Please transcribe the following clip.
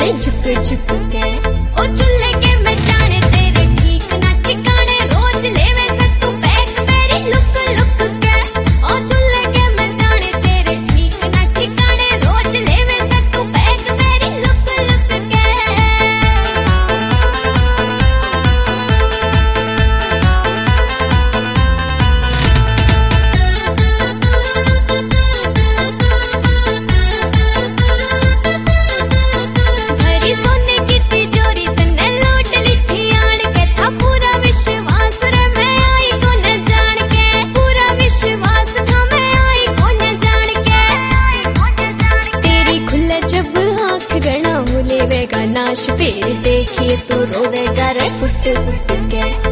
जाने झुक झुक के। ओ चुल्ले के मैं जाने तेरे ठीक ना ठिकाने, रोज लेवे से तू बैक मेरी लुक लुक के। ओ चुल्ले के मैं जाने तेरे ठीक ना ठिकाने, रोज लेवे से तू बैक मेरी लुक लुक के। सोने की तिजोरी तन्ने लूट ली थी आन के, था पूरा विश्वास रे मैं आई को न जान के। पूरा विश्वास था मैं आई को न जान के। तेरी खुले जब आँख गणा हुलेवेगा नाश, फिर देखिए तू रोवेगा रे फुट फुट के।